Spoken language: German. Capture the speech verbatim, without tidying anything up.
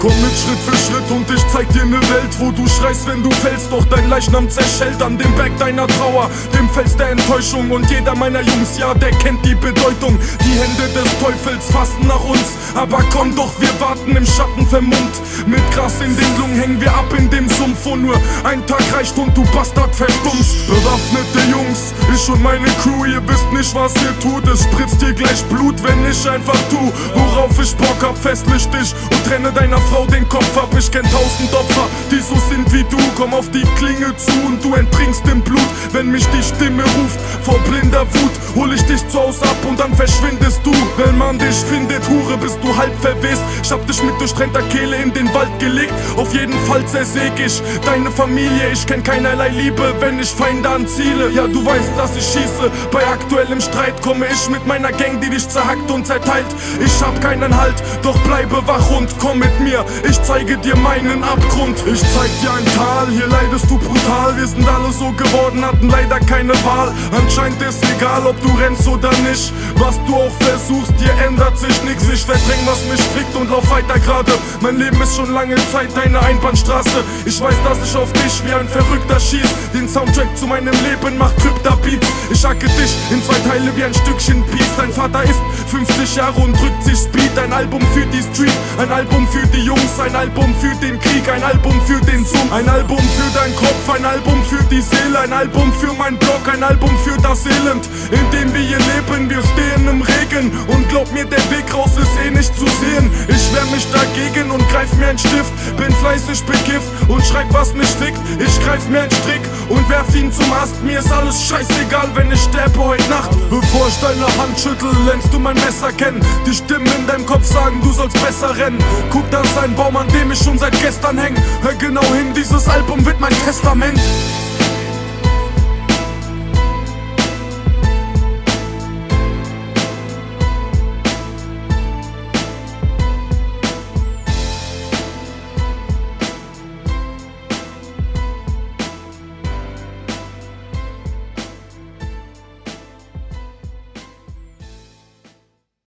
Komm mit Schritt für Schritt und ich zeig dir ne Welt, wo du schreist, wenn du fällst, doch dein Leichnam zerschellt an dem Berg deiner Trauer, dem Fels der Enttäuschung. Und jeder meiner Jungs, ja, der kennt die Bedeutung. Die Hände des Teufels fassen nach uns, aber komm doch, wir warten im Schatten vermummt. Mit Gras in den Lungen hängen wir ab in dem Sumpf, wo nur ein Tag reicht und du Bastard verstummst. Bewaffnete Jungs, ich und meine Crew, ihr wisst nicht, was ihr tut. Es spritzt dir gleich Blut, wenn ich einfach tu, worauf ich Bock hab. Festlich dich und trenne deiner Frau den Kopf ab. Ich kenn tausend Opfer, die so sind wie du. Komm auf die Klinge zu und du enttrinkst im Blut. Wenn mich die Stimme ruft, vor blinder Wut, hol ich dich zu Hause ab und dann verschwindest du. Wenn man dich findet, Hure, bist du halb verwest. Ich hab dich mit durchtrennter Kehle in den Wald gelegt. Auf jeden Fall zersäg ich deine Familie. Ich kenn keinerlei Liebe, wenn ich Feinde anziele. Ja, du weißt, dass ich schieße. Bei aktuellem Streit komme ich mit meiner Gang, die dich zerhackt und zerteilt. Ich hab keinen Halt, doch bleibe wach und komm mit mir. Ich zeige dir meinen Abgrund. Ich zeig dir ein Tal, hier leidest du brutal. Wir sind alle so geworden, hatten leider keine Wahl. Anscheinend ist egal, ob du rennst oder nicht. Was du auch versuchst, dir ändert sich nix. Ich verdräng, was mich fickt und lauf weiter gerade. Mein Leben ist schon lange Zeit eine Einbahnstraße. Ich weiß, dass ich auf dich wie ein Verrückter schieß. Den Soundtrack zu meinem Leben macht Krypta-Beats. Ich hacke dich in zwei Teile wie ein Stückchen Peace. Dein Vater ist fünfzig Jahre und drückt sich Speed. Ein Album für die Street, ein Album für die Jungs, ein Album für den Krieg, ein Album für den Zoom, ein Album für dein Kopf, ein Album für die Seele, ein Album für mein Blog, ein Album für das Elend, in dem wir hier leben. Wir stehen im Regen und glaub mir, der Weg raus ist eh nicht zu sehen. Ich wehr mich dagegen und greif mir einen Stift, bin fleißig bekifft und schreib, was mich fickt. Ich greif mir einen Strick und werf ihn zum Ast. Mir ist alles scheißegal, wenn ich sterbe heute Nacht. Bevor ich deine Hand schüttel, lernst du mein Messer kennen. Die Stimmen in deinem Kopf sagen, du sollst besser rennen. Guck, das ist ein Baum, an dem ich schon seit gestern häng. Hör genau hin, dieses Album wird mein Testament.